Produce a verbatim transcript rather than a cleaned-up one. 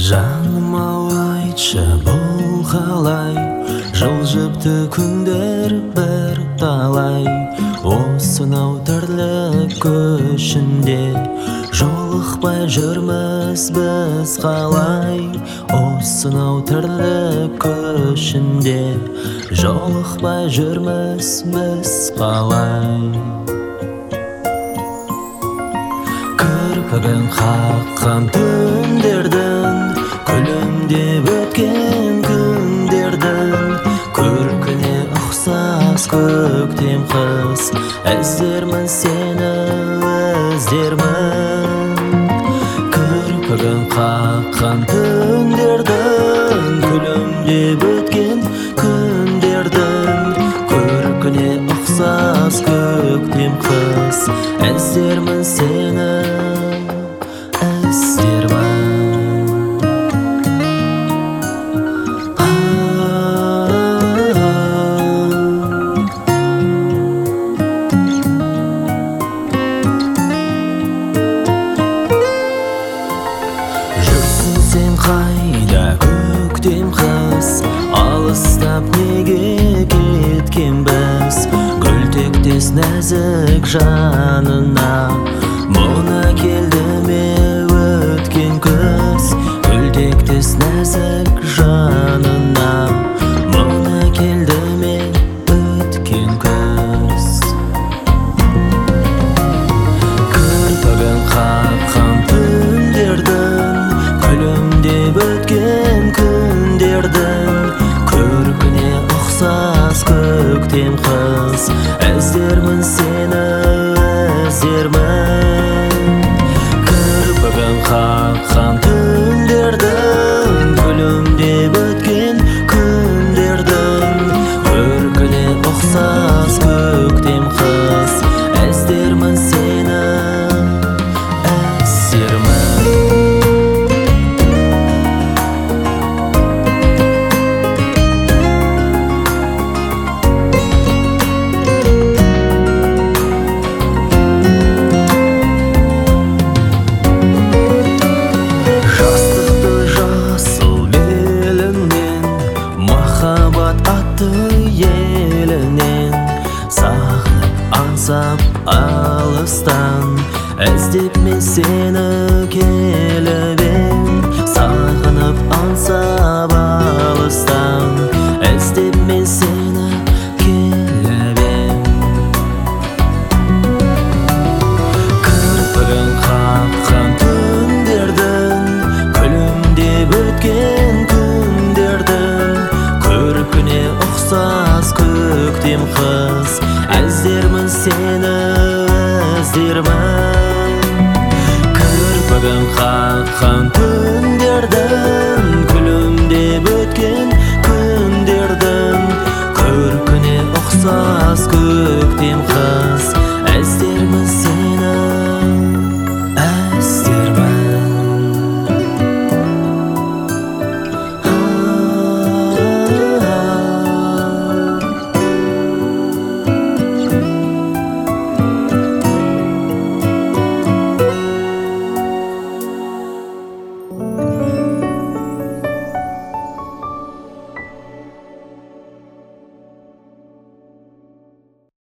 Жаным ау айтшы бұл қалай, жылжыпты күндер бір талай. Осынау тірлік көшінде жолықпай жүрміз біз қалай. Осынау тірлік көшінде жолықпай жүрміз біз қалай. Кірпігін қаққан түндердің, күлімдеп өткен күндердің, көркіне ұқсас көктем қыз, іздермін сені іздермін. Кірпігін қаққан түндердің, күлімдеп өткен күндердің, көркіне ұқсас көктем қыз, іздермін сені іздермін. Жүрсің сен қайда көктем қыз, алыстап неге кеткенбіз? Гүл тектес нәзік жанына мұна келді ме өткен күз? Гүл тектес нәзік жанына мұна келді ме өткен күз? Кірпігін қаққан түндердің, күлімдеп өткен күндердің, көркіне ұқсас көктем қыз, іздермін сені іздермін. Кірпігін қаққан түндердің, күлімдеп өткен күндердің, көркіне ұқсас көктем қыз, іздермін сені іздермін. Елінен сағынып аңсап алыстан, іздеп мен сені келіп ем. Сағынып аңсап алыстан, іздеп мен сені келіп ем. Кірпігін қаққан түндердің, күлімдеп өткен күндердің, көркіне ұқсас көктем қыз, іздермін сені іздермін. Кірпігін қаққан түндердің, күлімдеп өткен күндердің, көркіне ұқсас көктем